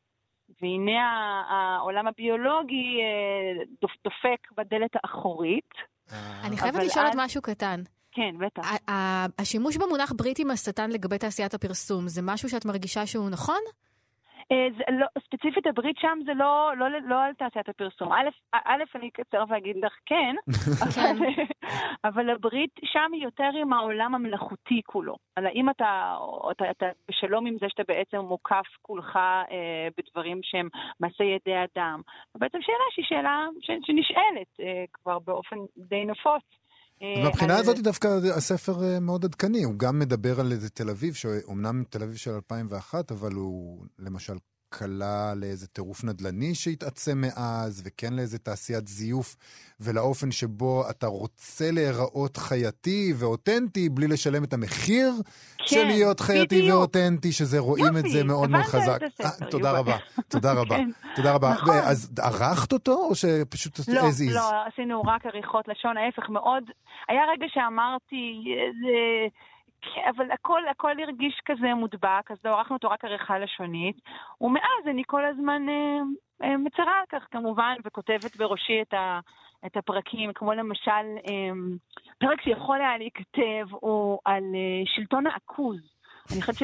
והנה העולם הביולוגי דופק בדלת האחורית. אני חייבת לשאול עוד משהו קטן. כן, בטח. השימוש במונח ברית עם השטן לגבי תעשיית הפרסום, זה משהו שאת מרגישה שהוא נכון? לא, ספציפית הברית שם זה לא, לא, לא על תעשיית הפרסום. א', א', אני אקצר ואגיד לך כן, אבל, אבל הברית שם היא יותר עם העולם המלאכותי כולו. על האם אתה, אתה, אתה בשלום עם זה שאתה בעצם מוקף כולך אה, בדברים שהם מעשה ידי אדם. ובעצם שאלה שהיא שאלה ש, שנשאלת אה, כבר באופן די נפוץ. מבחינה הזאת דווקא הספר מאוד עדכני, הוא גם מדבר על איזה תל אביב, שאומנם תל אביב של אלפיים ואחת, אבל הוא למשל קלה לאיזה טירוף נדל"ני שהתעצם מאז, וכן לאיזה תעשיית זיוף, ולאופן שבו אתה רוצה להיראות חייתי ואותנטי, בלי לשלם את המחיר כן, של להיות חייתי בדיוק. ואותנטי, שזה רואים יופי, את זה מאוד מאוד חזק. 아, תודה רבה, תודה רבה, כן. תודה רבה. נכון. אז ערכת אותו, או שפשוט לא, as is? לא, עשינו רק עריכות לשון, ההפך מאוד, היה רגע שאמרתי, זה... אבל הכל, הכל הרגיש כזה מודבק, אז לא ערכנו אותו רק עריכה לשונית, ומאז אני כל הזמן אה, אה, מצרה על כך כמובן, וכותבת בראשי את, ה, את הפרקים, כמו למשל, אה, פרק שיכול היה להיכתב הוא על אה, שלטון העכוז. אני חושבת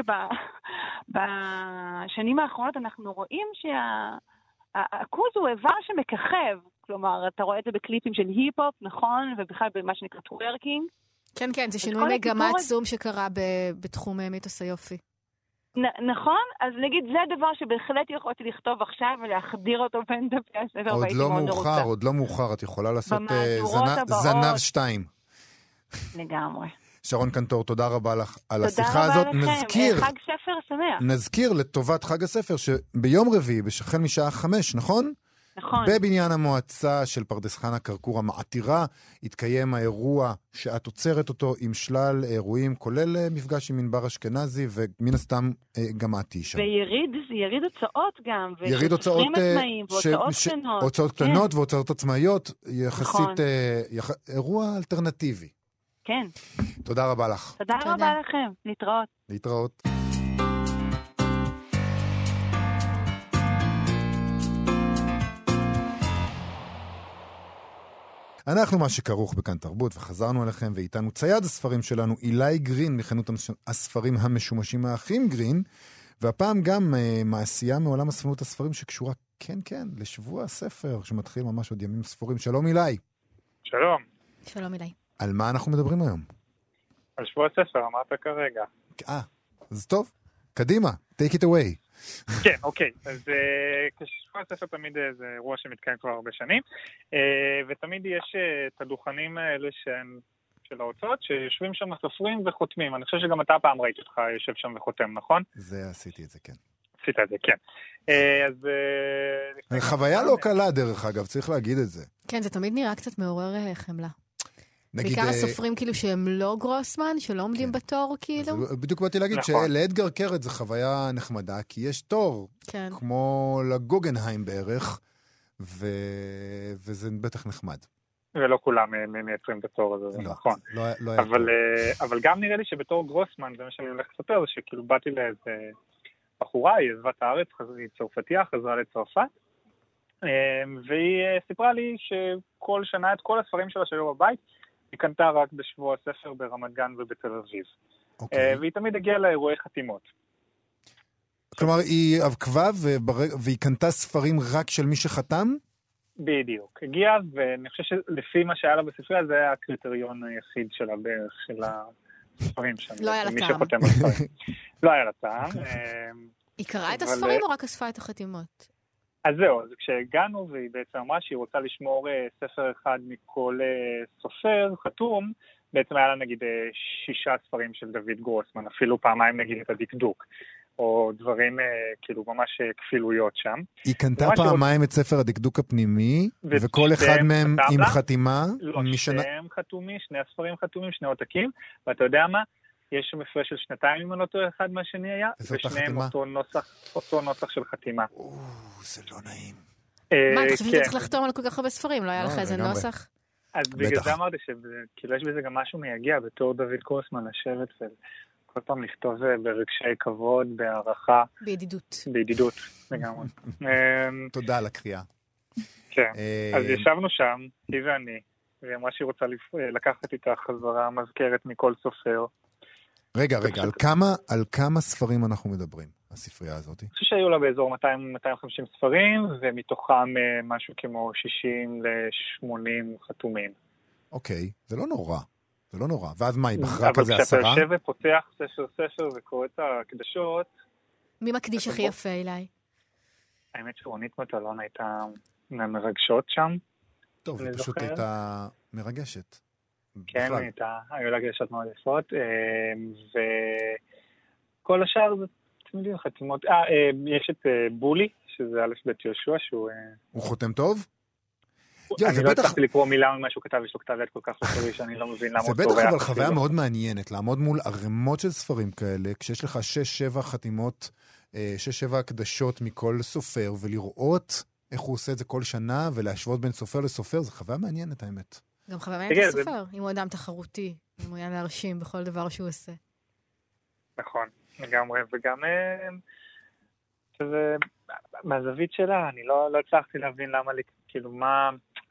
שבשנים האחרונות אנחנו רואים שהעכוז הוא איבר שמככב, כלומר, אתה רואה את זה בקליפים של היפ-הופ, נכון? ובכלל במה שנקרא טוורקינג. כן, כן, זה שינוי מגמה עצום שקרה בתחום מיתוס היופי. נכון? אז נגיד, זה הדבר שבהחלט יכולתי לכתוב עכשיו ולהחדיר אותו בין דפי הספר. עוד לא מאוחר, עוד לא מאוחר, את יכולה לעשות זנב שתיים. לגמרי. שרון קנטור, תודה רבה לך על השיחה הזאת. נזכיר, חג ספר שמח. נזכיר לטובת חג הספר שביום רביעי, החל משעה חמש, נכון? נכון. בבניין המועצה של פרדס חנה כרכור המעתירה התקיים האירוע שאת עוצרת אותו עם שלל אירועים, כולל מפגש עם מנבר אשכנזי, ומן הסתם גם את תהיי שם. ויריד, יריד הוצאות גם, יריד הוצאות עצמאים, והוצאות קטנות. הוצאות קטנות והוצאות עצמאיות, יחסית אירוע אלטרנטיבי. כן. תודה רבה לך. תודה רבה לכם. להתראות. להתראות. אנחנו מה שכרוך בכאן תרבות, וחזרנו אליכם, ואיתנו צייד הספרים שלנו, אילי גרין, מחנות הספרים המשומשים האחים גרין, והפעם גם uh, מעשייה מעולם הספרות הספרים שקשורה, כן, כן, לשבוע הספר, שמתחיל ממש עוד ימים ספורים. שלום אילי. שלום. שלום אילי. על מה אנחנו מדברים היום? על שבוע הספר, אמרת כרגע. אה, אז טוב, קדימה, take it away. כן, אוקיי. אז כשבוע הספר תמיד זה אירוע שמתקיים כבר הרבה שנים, ותמיד יש את הדוכנים האלה של ההוצאות, שיושבים שם סופרים וחותמים. אני חושב שגם אתה פעם ראיתי אותך יושב שם וחותם, נכון? זה עשיתי את זה, כן. עשית את זה, כן. אז... חוויה לא קלה, דרך אגב, צריך להגיד את זה. כן, זה תמיד נראה קצת מעורר חמלה. נגיד, בעיקר הסופרים כאילו שהם לא גרוסמן, שלא עומדים כן. בתור כאילו. בדיוק באתי להגיד נכון. שלאדגר קרת זה חוויה נחמדה, כי יש תור, כן. כמו לגוגנהיים בערך, ו... וזה בטח נחמד. ולא כולם מייצרים את התור הזה, זה לא, נכון. לא, לא אבל, אבל גם נראה לי שבתור גרוסמן, זה מה שאני הולך לספר, זה שכאילו באתי לאיזה בחורה, היא עזבה את הארץ, היא צרפתיה, חזרה לצרפת, והיא סיפרה לי שכל שנה את כל הספרים שלה שהיו בבית, היא קנתה רק בשבוע הספר ברמת גן ובתל אביב. Okay. והיא תמיד הגיעה לאירועי חתימות. כלומר, היא עקבה והיא קנתה ספרים רק של מי שחתם? בדיוק. הגיעה, ואני חושב שלפי מה שהיה לה בספריה, זה היה הקריטריון היחיד שלה בערך של הספרים שם. לא היה לה טעם. לא היה לה טעם. היא קראה את הספרים או רק אספה את החתימות? אז זהו, אז כשהגענו והיא בעצם אמרה שהיא רוצה לשמור ספר אחד מכל סופר חתום, בעצם היה לה נגיד שישה ספרים של דוד גרוסמן, אפילו פעמיים נגיד את הדקדוק, או דברים כאילו ממש כפילויות שם. היא קנתה פעמיים את ספר הדקדוק הפנימי, וכל אחד מהם עם חתימה? לא, שניהם חתומים, שני הספרים חתומים, שני עותקים, ואתה יודע מה? יש שם הפרש של שנתיים אם אותו אחד מהשני היה, ושניהם אותו נוסח, אותו נוסח של חתימה. או, זה לא נעים. מה, אתה חושב שאתה צריך לחתום על כל כך הרבה ספרים? לא היה לך איזה נוסח? אז בגלל זה אמרתי שכאילו יש בזה גם משהו מייגע בתור דוד גרוסמן לשבת כל פעם לכתוב ברגשי כבוד, בהערכה. בידידות. בידידות, לגמרי. תודה על הקריאה. כן, אז ישבנו שם, היא ואני, והיא אמרה שהיא רוצה לקחת איתה חזרה מזכרת מכל סופר. רגע, רגע, על כמה, על כמה ספרים אנחנו מדברים, הספרייה הזאת? אני חושב שהיו לה באזור מאתיים מאתיים וחמישים ספרים, ומתוכם משהו כמו שישים לשמונים חתומים. אוקיי, זה לא נורא. זה לא נורא. ואז מה, היא בחרה כזה עשרה? אבל כשאתה יושב ופותח ספר ספר וקורא את הקדשות... מי מקדיש הכי יפה, אליי? האמת שרונית מטלון הייתה מהמרגשות שם. טוב, היא פשוט הייתה מרגשת. כן, הייתה, היו לה גדשות מאוד יפות, וכל השאר זה תמידים חתימות. אה, יש את בולי, שזה א' ב' יהושע, שהוא... הוא חותם טוב? אני לא הצלחתי לקרוא מילה ממה שהוא כתב, יש לו כתב יד כל כך חסרי שאני לא מבין למה הוא צורח. זה בטח אבל חוויה מאוד מעניינת, לעמוד מול ערימות של ספרים כאלה, כשיש לך שש שבע חתימות, שש שבע הקדשות מכל סופר, ולראות איך הוא עושה את זה כל שנה, ולהשוות בין סופר לסופר, זה חוויה מעניינת, האמת. גם חוויה מעניינת לסופר, אם הוא אדם תחרותי, אם הוא יהיה להרשים בכל דבר שהוא עושה. נכון, לגמרי, וגם שזה, מהזווית שלה, אני לא הצלחתי להבין למה, כאילו, מה...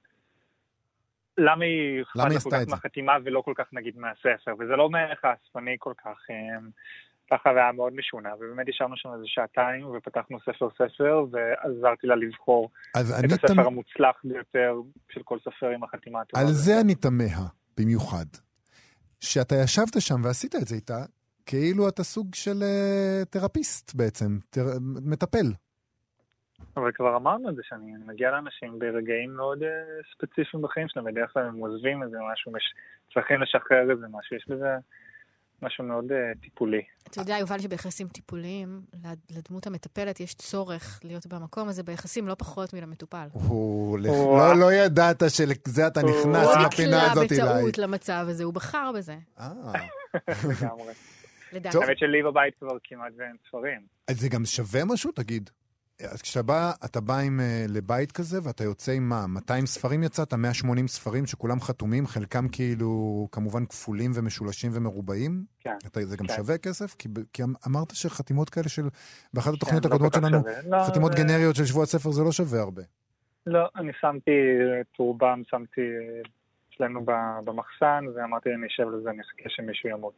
למה היא אכפת כל כך מהחתימה ולא כל כך נגיד מהספר, וזה לא מערך האספני כל כך, ככה היה מאוד משונה, ובאמת ישבנו שם איזה שעתיים, ופתחנו ספר ספר, ועזרתי לה לבחור את הספר המוצלח ביותר של כל ספר עם החתימה הטובה. על זה אני תמה, במיוחד, שאתה ישבת שם ועשית את זה איתה, כאילו אתה סוג של תרפיסט בעצם, מטפל. אבל כבר אמרנו את זה, שאני מגיע לאנשים ברגעים מאוד ספציפיים בחיים שלהם, בדרך כלל הם עוזבים איזה משהו, צריכים לשחרר איזה משהו, יש בזה משהו מאוד טיפולי. אתה יודע, יובל, שביחסים טיפוליים, לדמות המטפלת יש צורך להיות במקום הזה, ביחסים לא פחות מלמטופל. לא ידעת שלזה אתה נכנס לפינה הזאת אליי. הוא רק בטעות למצב הזה, הוא בחר בזה. אה. לגמרי. האמת שלי בבית כבר כמעט ואין ספרים. אז זה גם שווה משהו, תגיד? אז כשאתה בא, אתה בא עם, uh, לבית כזה, ואתה יוצא עם מה? מאתיים ספרים יצאת, מאה ושמונים ספרים שכולם חתומים, חלקם כאילו כמובן כפולים ומשולשים ומרובעים? כן. אתה, זה גם כן. שווה כסף? כי, כי אמרת שחתימות כאלה של, באחת התוכניות כן, הקודמות לא שלנו, לא, חתימות זה... גנריות של שבוע הספר, זה לא שווה הרבה. לא, אני שמתי את רובם, שמתי אצלנו במחסן, ואמרתי, אני אשב לזה, אני אחכה שמישהו ימות.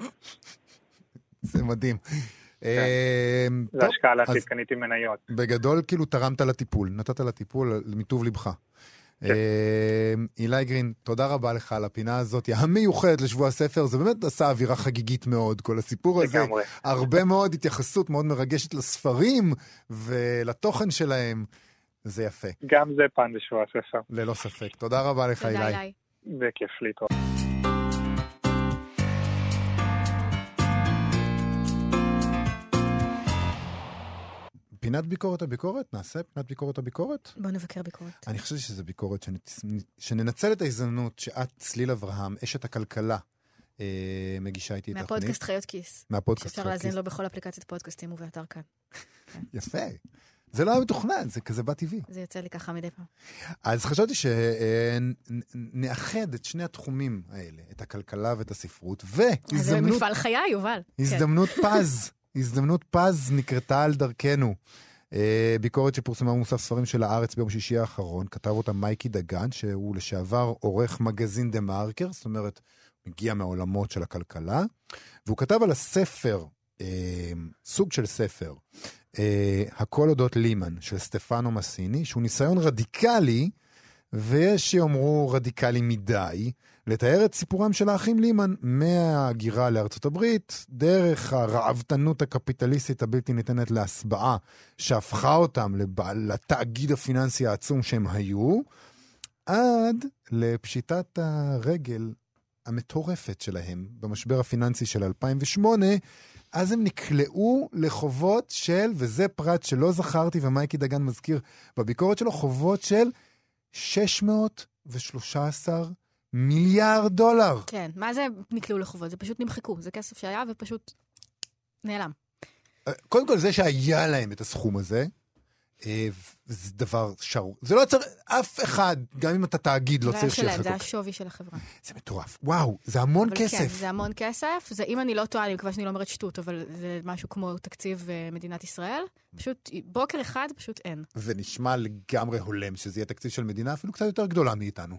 זה מדהים. זה השקעה לעתיד, קניתי מניות. בגדול כאילו תרמת לטיפול, נתת לטיפול מטוב לבך. אילי גרין, תודה רבה לך על הפינה הזאת, המיוחדת לשבוע הספר, זה באמת עשה אווירה חגיגית מאוד, כל הסיפור הזה. הרבה מאוד התייחסות מאוד מרגשת לספרים ולתוכן שלהם, זה יפה. גם זה פן לשבוע הספר. ללא ספק. תודה רבה לך אילי. בכיף לי טוב. פינת ביקורת הביקורת? נעשה פינת ביקורת הביקורת? בוא נבקר ביקורת. אני חושב שזה ביקורת, שנצ... שננצל את ההזדמנות שאת, צליל אברהם, אשת הכלכלה, אה, מגישה איתי את התוכנית. מהפודקאסט חיות כיס. מהפודקאסט חיות כיס. שאפשר להזין לו בכל אפליקציית פודקאסטים ובאתר כאן. יפה. זה לא היה מתוכנן, זה כזה בא טבעי. זה יוצא לי ככה מדי פעם. אז חשבתי שנאחד את שני התחומים האלה, את הכלכלה ואת הספרות, והזדמנות... זה מפעל חיי, יובל. הזדמנות פז. הזדמנות פז נקרתה על דרכנו. ביקורת שפורסמה במוסף ספרים של הארץ ביום שישי האחרון, כתב אותה מייקי דגן, שהוא לשעבר עורך מגזין דה מרקר, זאת אומרת, מגיע מהעולמות של הכלכלה, והוא כתב על הספר, סוג של ספר, הכל אודות לימן, של סטפנו מסיני, שהוא ניסיון רדיקלי, ויש שיאמרו רדיקלי מדי, לתאר את סיפורם של האחים לימן מהגירה לארצות הברית, דרך הרעבתנות הקפיטליסטית הבלתי ניתנת להסבעה, שהפכה אותם לתאגיד הפיננסי העצום שהם היו, עד לפשיטת הרגל המטורפת שלהם במשבר הפיננסי של אלפיים ושמונה, אז הם נקלעו לחובות של, וזה פרט שלא זכרתי ומייקי דגן מזכיר בביקורת שלו, חובות של שש מאות ושלושה עשר מיליארד דולר. כן, מה זה נקלעו לחובות? זה פשוט נמחקו. זה כסף שהיה ופשוט נעלם. קודם כל זה שהיה להם את הסכום הזה, זה דבר שרו. זה לא צריך, אף אחד, גם אם אתה תאגיד, לא צריך שיהיה חקוק. זה השווי של החברה. זה מטורף. וואו, זה המון כסף. כן, זה המון כסף. זה, אם אני לא טועה, אני מקווה שאני לא אומרת שטות, אבל זה משהו כמו תקציב מדינת ישראל. פשוט, בוקר אחד פשוט אין. ונשמע לגמרי הולם, שזה יהיה תקציב של מדינה אפילו קצת יותר גדולה מאיתנו.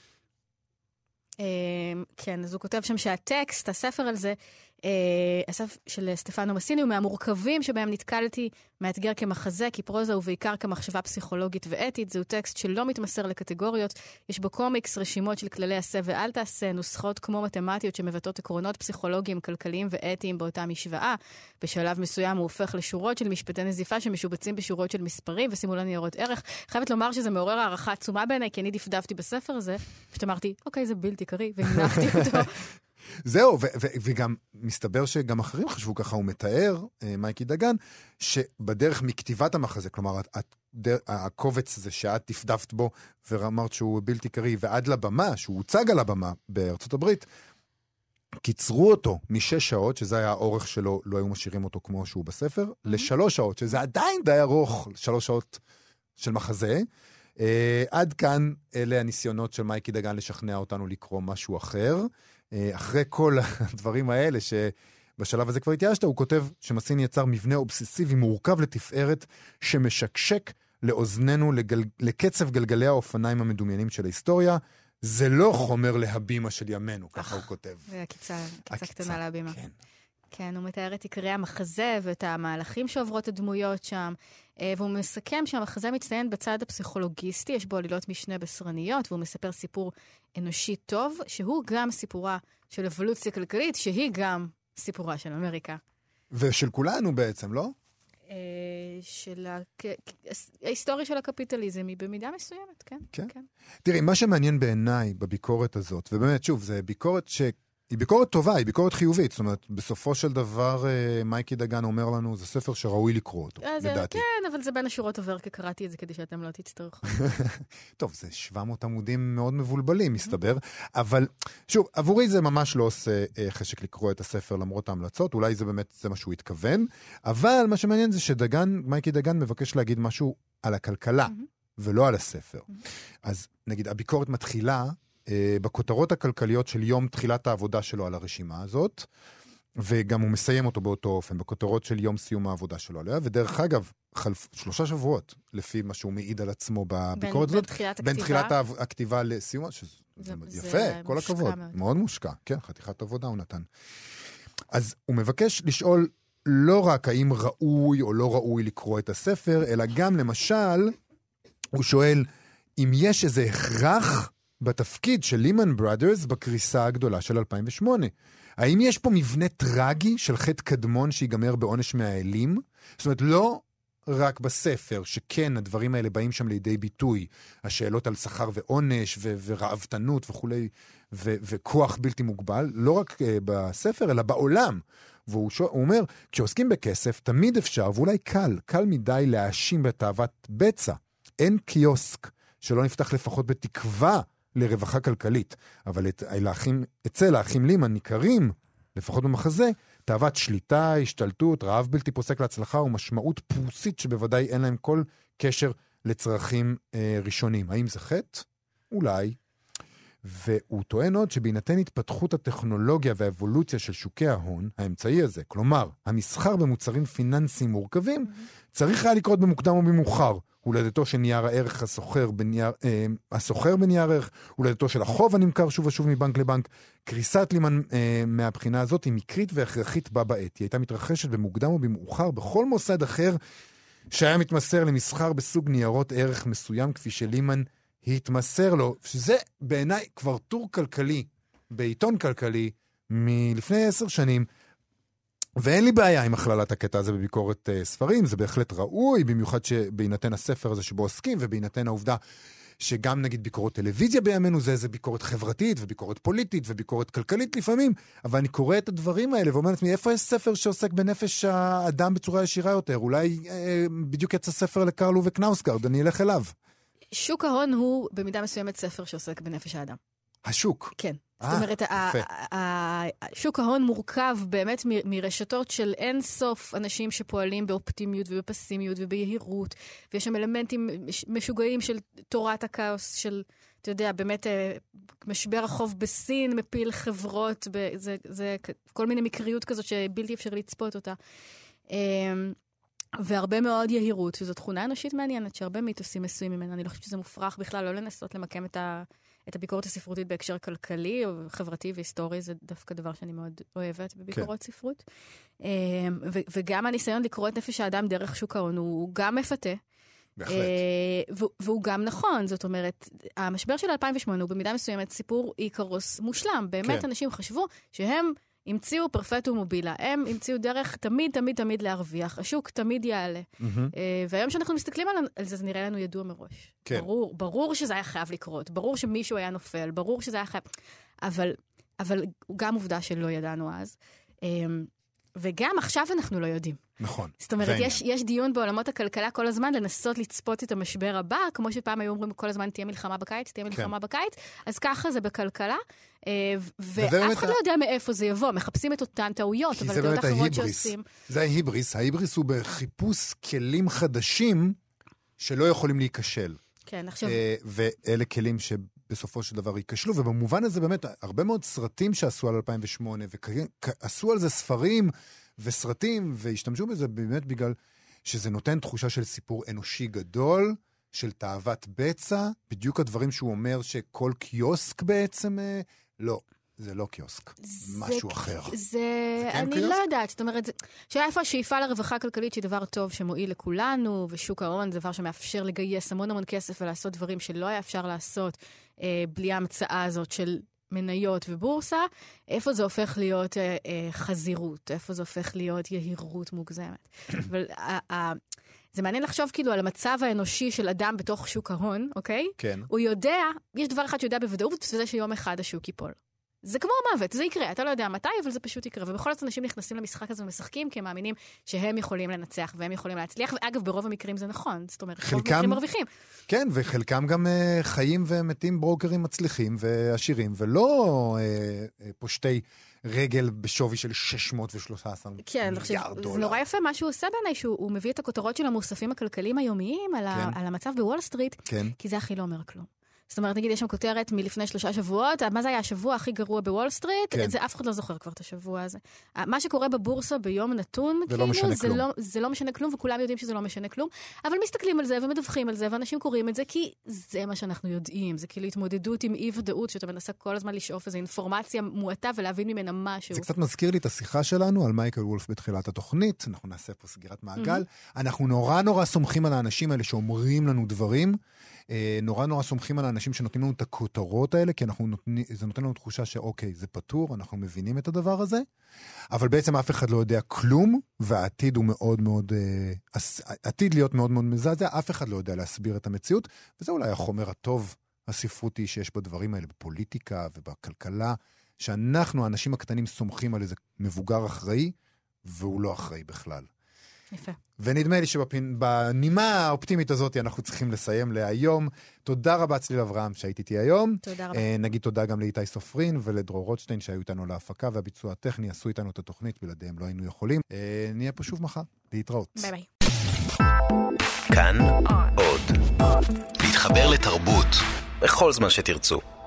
כן, אז הוא כותב שם שהטקסט, הספר על זה, הספר של סטפנו מסיני, הוא מהמורכבים שבהם נתקלתי, מאתגר כמחזה, כפרוזה ובעיקר כמחשבה פסיכולוגית ואתית. זהו טקסט שלא מתמסר לקטגוריות, יש בו קומיקס, רשימות של כללי עשה ואל תעשה, נוסחות כמו מתמטיות שמבטאות עקרונות פסיכולוגיים, כלכליים ואתיים באותה משוואה. בשלב מסוים הוא הופך לשורות של משפטי נזיפה שמשובצים בשורות של מספרים וסימולן ניירות ערך. חייבת לומר שזה מעורר הערכה עצומה בעיניי, כי אני דפדפתי בספר הזה, פשוט אמרתי, אוקיי, זה בלתי קרי, והנחתי אותו. זהו, ו- ו- וגם מסתבר שגם אחרים חשבו ככה, הוא מתאר, מייקי דגן, שבדרך מכתיבת המחזה, כלומר, הקובץ הזה שאת תפדפת בו, ואמרת שהוא בלתי קרי, ועד לבמה, שהוא הוצג על הבמה בארצות הברית, קיצרו אותו משש שעות, שזה היה האורך שלו, לא היו משאירים אותו כמו שהוא בספר, לשלוש שעות, שזה עדיין די ארוך, שלוש שעות של מחזה. עד כאן אלה הניסיונות של מייקי דגן לשכנע אותנו לקרוא משהו אחר. אחרי כל הדברים האלה שבשלב הזה כבר התייאשת, הוא כותב שמסיני יצר מבנה אובססיבי מורכב לתפארת שמשקשק לאוזננו לגל... לקצב גלגלי האופניים המדומיינים של ההיסטוריה. זה לא חומר להבימה של ימינו, ככה הוא כותב. זה הקיצה, הקיצה קטנה להבימה. כן. כן, הוא מתאר את עיקרי המחזה ואת המהלכים שעוברות הדמויות שם, והוא מסכם שהמחזה מצטיין בצד הפסיכולוגיסטי, יש בו עלילות משנה בשרניות, והוא מספר סיפור אנושי טוב, שהוא גם סיפורה של אבולוציה כלכלית, שהיא גם סיפורה של אמריקה. ושל כולנו בעצם, לא? של ההיסטוריה של הקפיטליזם היא במידה מסוימת, כן. כן. תראי, מה שמעניין בעיניי בביקורת הזאת, ובאמת, שוב, זה ביקורת ש... היא ביקורת טובה, היא ביקורת חיובית. זאת אומרת, בסופו של דבר, מייקי דגן אומר לנו, זה ספר שראוי לקרוא אותו, לדעתי. כן, אבל זה בין השורות עובר, כי קראתי את זה כדי שאתם לא תצטרכו. טוב, זה שבע מאות עמודים מאוד מבולבלים, מסתבר. אבל, שוב, עבורי זה ממש לא עושה חשק לקרוא את הספר למרות ההמלצות. אולי זה באמת, זה מה שהוא התכוון. אבל מה שמעניין זה שדגן, מייקי דגן מבקש להגיד משהו על הכלכלה, ולא על הספר. אז, נגיד, הביקורת מתחילה בכותרות הכלכליות של יום תחילת העבודה שלו על הרשימה הזאת, וגם הוא מסיים אותו באותו אופן, בכותרות של יום סיום העבודה שלו עליה, ודרך אגב, חלף שלושה שבועות, לפי מה שהוא מעיד על עצמו בביקורת בין, הזאת, בין תחילת בין הכתיבה, תחילת הכתיבה לסיום, שזה זה, יפה, זה כל הכבוד, מאוד. מאוד מושקע, כן, חתיכת עבודה הוא נתן. אז הוא מבקש לשאול לא רק האם ראוי או לא ראוי לקרוא את הספר, אלא גם למשל, הוא שואל אם יש איזה הכרח בתפקיד של לימן בראדרס בקריסה הגדולה של אלפיים ושמונה. האם יש פה מבנה טרגי של חטא קדמון שיגמר בעונש מהאלים? זאת אומרת, לא רק בספר, שכן הדברים האלה באים שם לידי ביטוי, השאלות על שכר ועונש ו- ורעבתנות וכולי, ו- וכוח בלתי מוגבל, לא רק uh, בספר, אלא בעולם. והוא ש- אומר, כשעוסקים בכסף, תמיד אפשר, ואולי קל, קל מדי להאשים בתאוות בצע. אין קיוסק שלא נפתח לפחות בתקווה לרווחה כלכלית, אבל את, לאחים, אצל האחים לימן ניכרים, לפחות במחזה, תאוות שליטה, השתלטות, רעב בלתי פוסק להצלחה ומשמעות פרוסית שבוודאי אין להם כל קשר לצרכים אה, ראשונים. האם זה חטא? אולי. והוא טוען עוד שבהינתן התפתחות הטכנולוגיה והאבולוציה של שוקי ההון, האמצעי הזה, כלומר, המסחר במוצרים פיננסיים מורכבים, צריך היה לקרות במוקדם או במאוחר. הולדתו של נייר הערך הסוחר בנייר, אה, הסוחר בנייר ערך, הולדתו של החוב הנמכר שוב ושוב מבנק לבנק. קריסת לימן אה, מהבחינה הזאת היא מקרית והכרחית בה בעת. היא הייתה מתרחשת במוקדם או במאוחר בכל מוסד אחר שהיה מתמסר למסחר בסוג ניירות ערך מסוים כפי שלימן התמסר לו, שזה בעיניי כבר טור כלכלי, בעיתון כלכלי, מלפני עשר שנים, ואין לי בעיה עם הכללת הקטע הזה בביקורת uh, ספרים, זה בהחלט ראוי, במיוחד שבהינתן הספר הזה שבו עוסקים, ובהינתן העובדה שגם נגיד ביקורת טלוויזיה בימינו זה איזה ביקורת חברתית, וביקורת פוליטית, וביקורת כלכלית לפעמים, אבל אני קורא את הדברים האלה, ואומר לעצמי, איפה יש ספר שעוסק בנפש האדם בצורה ישירה יותר? אולי אה, בדיוק יצא ספר לקרל אובה קנאוסגרד, אני אלך אליו. שוק ההון הוא במידה מסוימת ספר שעוסק בנפש האדם. השוק. כן. זאת אומרת, שוק ההון מורכב באמת מרשתות של אין סוף אנשים שפועלים באופטימיות ובפסימיות וביהירות, ויש שם אלמנטים משוגעים של תורת הכאוס, של, אתה יודע, באמת משבר החוב בסין מפיל חברות, זה, זה כל מיני מקריות כזאת שבלתי אפשר לצפות אותה. והרבה מאוד יהירות, שזו תכונה אנושית מעניינת, שהרבה מיתוסים עשויים ממנה. אני לא חושבת שזה מופרך בכלל, לא לנסות למקם את ה... את הביקורת הספרותית בהקשר כלכלי או חברתי והיסטורי, זה דווקא דבר שאני מאוד אוהבת בביקורות כן. ספרות. ו- וגם הניסיון לקרוא את נפש האדם דרך שוק ההון, הוא גם מפתה. בהחלט. ו- והוא גם נכון, זאת אומרת, המשבר של אלפיים ושמונה הוא במידה מסוימת סיפור איקרוס מושלם. באמת כן. אנשים חשבו שהם המציאו פרפטום מובילה, הם המציאו דרך תמיד, תמיד, תמיד להרוויח, השוק תמיד יעלה. Mm-hmm. והיום שאנחנו מסתכלים על זה, זה נראה לנו ידוע מראש. כן. ברור, ברור שזה היה חייב לקרות, ברור שמישהו היה נופל, ברור שזה היה חייב... אבל, אבל גם עובדה שלא ידענו אז. וגם עכשיו אנחנו לא יודעים. נכון. זאת אומרת, יש, יש דיון בעולמות הכלכלה כל הזמן לנסות לצפות את המשבר הבא, כמו שפעם היו אומרים כל הזמן, תהיה מלחמה בקיץ, תהיה מלחמה כן. בקיץ, אז ככה זה בכלכלה, ואף אחד לא יודע מאיפה זה יבוא, מחפשים את אותן טעויות, אבל דעות אחרות שעושים. זה ההיבריס, ההיבריס הוא בחיפוש כלים חדשים שלא יכולים להיכשל. כן, עכשיו... ואלה כלים שבסופו של דבר ייכשלו, ובמובן הזה באמת, הרבה מאוד סרטים שעשו על אלפיים ושמונה, ועשו על זה ספרים וסרטים, והשתמשו בזה באמת בגלל שזה נותן תחושה של סיפור אנושי גדול, של תאוות בצע, בדיוק הדברים שהוא אומר שכל קיוסק בעצם, לא. זה לא קיוסק, משהו אחר. זה, אני לא יודעת, זאת אומרת, שהיה איפה השאיפה לרווחה כלכלית שהיא דבר טוב שמועיל לכולנו, ושוק ההון זה דבר שמאפשר לגייס המון המון כסף ולעשות דברים שלא היה אפשר לעשות אה, בלי ההמצאה הזאת של מניות ובורסה, איפה זה הופך להיות אה, אה, חזירות, איפה זה הופך להיות יהירות מוגזמת. אבל ה- ה- זה מעניין לחשוב כאילו על המצב האנושי של אדם בתוך שוק ההון, אוקיי? כן. הוא יודע, יש דבר אחד שיודע בוודאות, וזה שיום אחד השוק ייפול. זה כמו המוות, זה יקרה, אתה לא יודע מתי, אבל זה פשוט יקרה. ובכל זאת אנשים נכנסים למשחק הזה ומשחקים, כי הם מאמינים שהם יכולים לנצח והם יכולים להצליח, ואגב, ברוב המקרים זה נכון, זאת אומרת, חלקם, רוב המקרים מרוויחים. כן, וחלקם גם uh, חיים ומתים ברוקרים מצליחים ועשירים, ולא uh, uh, פושטי רגל בשווי של שש מאות ושלושה עשר כן, מיליארד דולר. זה נורא יפה, מה שהוא עושה בעיניי, שהוא מביא את הכותרות של המוספים הכלכליים היומיים על, כן. ה, על המצב בוול סטריט, כן. כי זה הכי לא אומר כלום. זאת אומרת, נגיד, יש שם כותרת מלפני שלושה שבועות, מה זה היה השבוע הכי גרוע בוול סטריט? כן. זה אף אחד לא זוכר כבר את השבוע הזה. מה שקורה בבורסה ביום נתון, זה, כאילו, לא משנה זה, כלום. לא, זה לא משנה כלום, וכולם יודעים שזה לא משנה כלום, אבל מסתכלים על זה ומדווחים על זה, ואנשים קוראים את זה, כי זה מה שאנחנו יודעים. זה כאילו התמודדות עם אי-ודאות, שאתה מנסה כל הזמן לשאוף איזו אינפורמציה מועטה ולהבין ממנה משהו. זה קצת מזכיר לי את השיחה שלנו על מייקל וולף בתחילת התוכנית. אנחנו נעשה פה סגירת מעגל. Mm-hmm. אנחנו נורא נורא סומכים על האנשים האלה שאומרים לנו דברים. נורא נורא סומכים על האנשים שנותנים לנו את הכותרות האלה, כי אנחנו נותנים, זה נותן לנו תחושה שאוקיי, זה פתור, אנחנו מבינים את הדבר הזה, אבל בעצם אף אחד לא יודע כלום, והעתיד הוא מאוד מאוד, עתיד להיות מאוד מאוד מזעזע, אף אחד לא יודע להסביר את המציאות, וזה אולי החומר הטוב הספרותי שיש בדברים האלה, בפוליטיקה ובכלכלה, שאנחנו, האנשים הקטנים, סומכים על איזה מבוגר אחראי, והוא לא אחראי בכלל. יפה. ונדמה לי שבנימה האופטימית הזאת אנחנו צריכים לסיים להיום. תודה רבה צליל אברהם שהיית איתי היום. תודה רבה. נגיד תודה גם לאיתי סופרין ולדרור רוטשטיין שהיו איתנו להפקה והביצוע הטכני, עשו איתנו את התוכנית, בלעדיהם לא היינו יכולים. נהיה פה שוב מחר. להתראות. ביי ביי. כאן עוד. להתחבר לתרבות בכל זמן שתרצו.